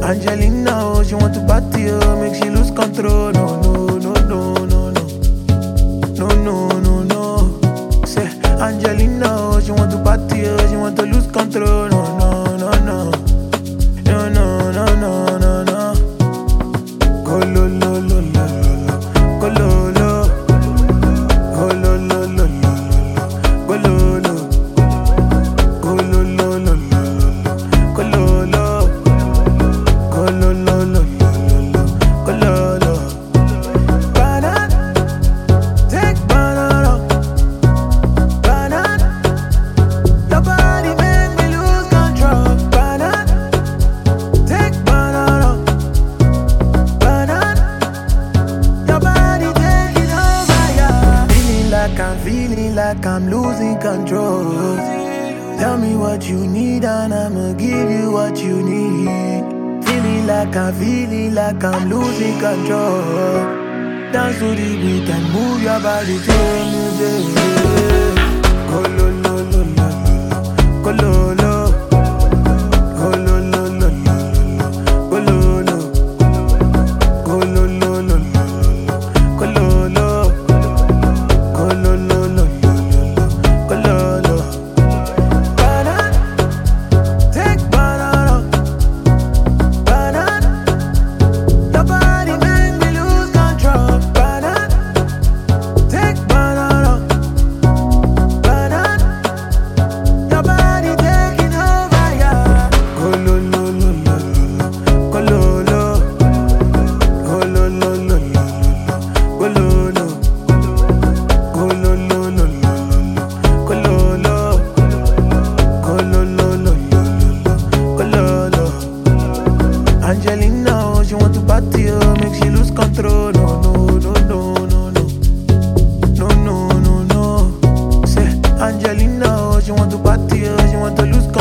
Angelina, oh, she want to party, oh, make she lose control. No, no, no, no, no, no. No, no, no, no. Say, Angelina, oh, she want to party, oh, she want to lose control. No, no, no, no. No, no, no, no, no, no. Go lo, lo, lo, lo, lo. Go lo, lo. Go lo, lo, lo, lo, lo. Go lo, lo. Go lo, lo, lo, lo. Go lo, lo. Go lo, lo, lo, lo. Go lo, lo. Banana, take banana. Banana, your body make me lose control. Banana, take banana. Banana, your body taking over, yeah. Feeling like I'm losing control. Tell me what you need and I'ma give you what you need. Feeling like I'm losing control. Dance to the beat and move your body to the music. Go lo lo lo lo lo, go lo lo, go lo lo lo lo, go lo lo, go lo lo lo lo, go lo lo, go lo lo lo lo, go lo lo. Banana, take banana, banana, your body make me lose control. Banana, take banana, banana, your body taking over, yeah. Go lo lo lo lo lo, go lo lo, go lo lo lo lo, go lo lo, go lo lo lo lo, go lo lo, go lo lo lo lo, go lo lo. Angelina, oh, she want to party, oh, make she lose control. No, no, no, no, no, no. No, no, no, no. Say, Angelina, oh, she want to party, oh, she want to lose